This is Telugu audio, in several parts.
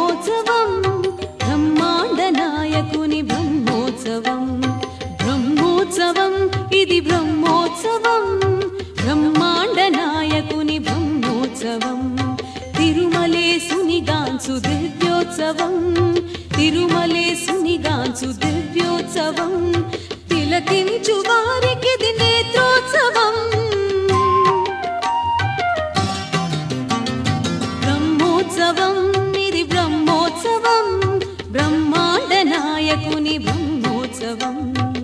బ్రహ్మోత్సవం బ్రహ్మాండ నాయకుని బ్రహ్మోత్సవం బ్రహ్మోత్సవం ఇది బ్రహ్మోత్సవం బ్రహ్మాండ నాయకుని బ్రహ్మోత్సవం తిరుమలేసునిగాంచు దివ్యోత్సవం తిరుమలేసునిగాంచు దివ్యోత్సవం తిలకించు వారికిది నేత్రోత్సవం బ్రహ్మోత్సవం ఇది బ్రహ్మోత్సవం బ్రహ్మాండ నాయకుని బ్రహ్మోత్సవం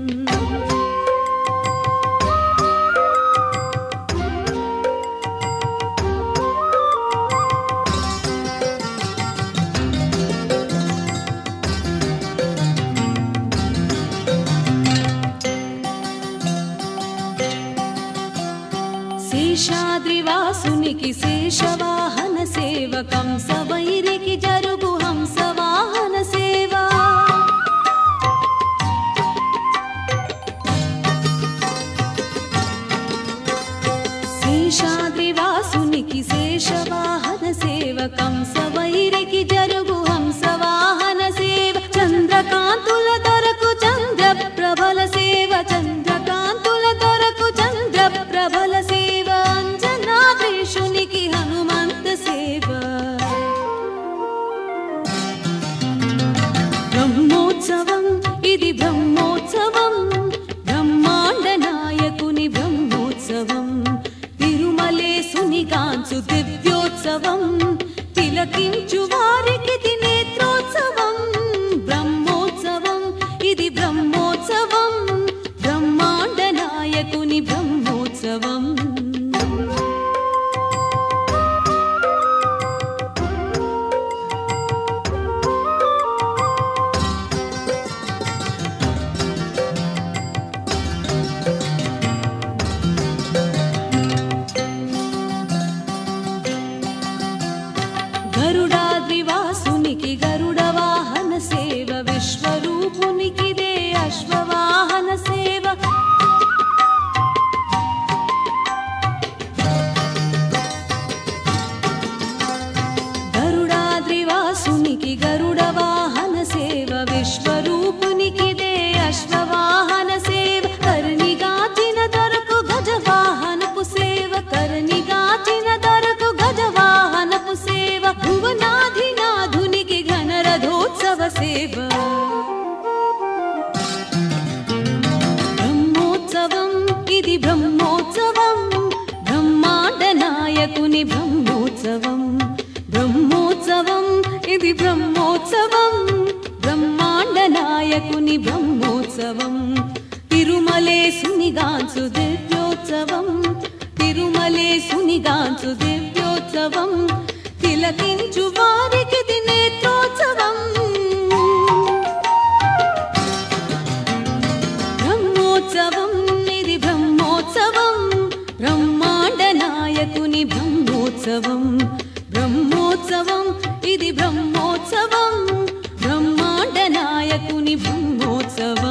శేషాద్రివాసునికి శేషవాహన సేవ కంసవైరికి జరుగు హంసవాహన సేవ శేషాద్రివాసునికి శేషవాహన సేవ కంసవైరికి జరుగు హంసవాహన సేవ చంద్రకాంతుల దొరకు చంద్ర ప్రభల సేవ చంద్రకాంతుల దొరకు చంద్ర ప్రభల సేవ అంజనాద్రీషునికి హనుమంత సేవ బ్రహ్మోత్సవం ఇది బ్రహ్మోత్సవం బ్రహ్మాండ నాయకుని బ్రహ్మోత్సవం తిరుమలేసునిగాంచు దివ్యోత్సవం తిలకించు వారికిది నేత్రోత్సవం బ్రహ్మోత్సవం ఇది బ్రహ్మోత్సవం బ్రహ్మాండ నాయకుని బ్రహ్మోత్సవం గరుడాద్రివాసునికి గరుడ వాహన సేవ విశ్వరూపునికిదే అశ్వవాహన సేవ గరుడాద్రివాసునికి గరుడ వాహన సేవ విశ్వరూపునికిదే అశ్వవాహన సేవ కర్ణిగాచిన దొరకు గజవాహనపు సేవ కర్ణిగాచిన దొరకు గజవాహనపు సేవ భువనాధినాధునికి ఘనరథోత్సవ సేవ బ్రహ్మోత్సవం ఇది బ్రహ్మోత్సవం బ్రహ్మాండ నాయకుని బ్రహ్మోత్సవం బ్రహ్మోత్సవం ఇది బ్రహ్మోత్సవం బ్రహ్మాండ నాయకుని బ్రహ్మోత్సవం తిరుమలేసునిగాంచు దివ్యోత్సవం తిరుమలేసునిగాంచు దివ్యోత్సవం తిలకించు వారికిది నేత్రోత్సవం బ్రహ్మోత్సవం ఇది బ్రహ్మోత్సవం బ్రహ్మాండ నాయకుని బ్రహ్మోత్సవం బ్రహ్మోత్సవం ఇది బ్రహ్మోత్సవం బ్రహ్మాండ నాయకుని బ్రహ్మోత్సవం